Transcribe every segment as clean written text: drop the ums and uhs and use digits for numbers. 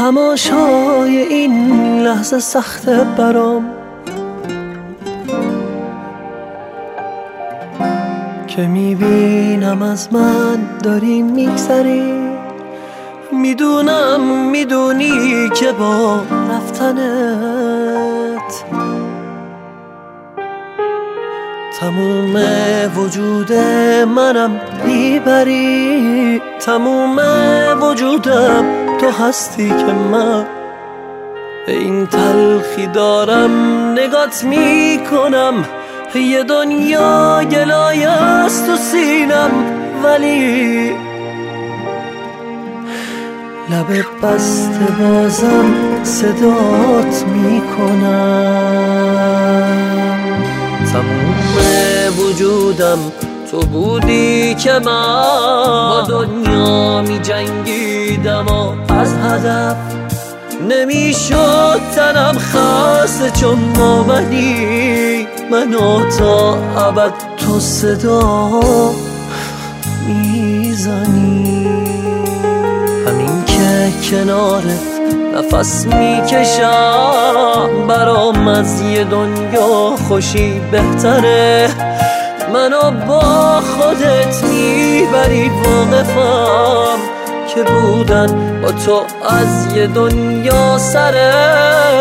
تماشای این لحظه سخته برام که میبینم از من داری میگذری. میدونی که با رفتنت تموم وجود منم میبری. تموم وجودم تو هستی که من به این تلخی دارم نگات میکنم. یه دنیا گلایه است تو سینم ولی لب بسته بازم صدات میکنم. تموم وجودم تو بودی که من با دنیا می جنگیدم و از هدف نمیشد تنم خسته چون مومنی. منو تا ابد تو صدا میزنی. همین که کنارت نفس میکشم برام از یه دنیا خوشی بهتره. منو با خودت میبری واقفم که بودن با تو از یه دنیا سره.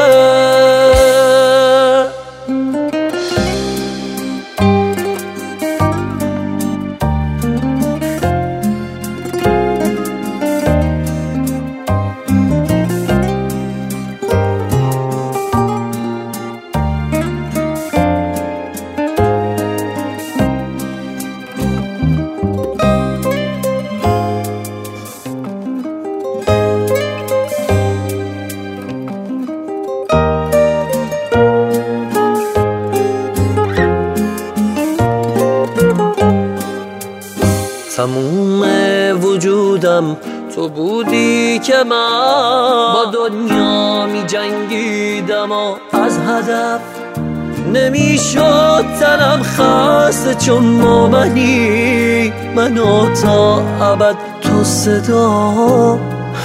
تموم وجودم تو بودی که من با دنیا می جنگیدم و از هدف نمیشد تنم خسته چون مومنی. منو تا ابد تو صدا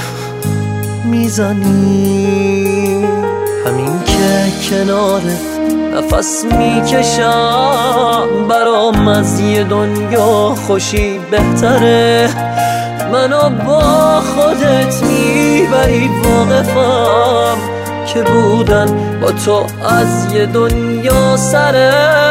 میزنی. همین که کنارت نفس میکشم برام از یه دنیا خوشی بهتره. منو با خودت میبری واقفم که بودن با تو از یه دنیا سره.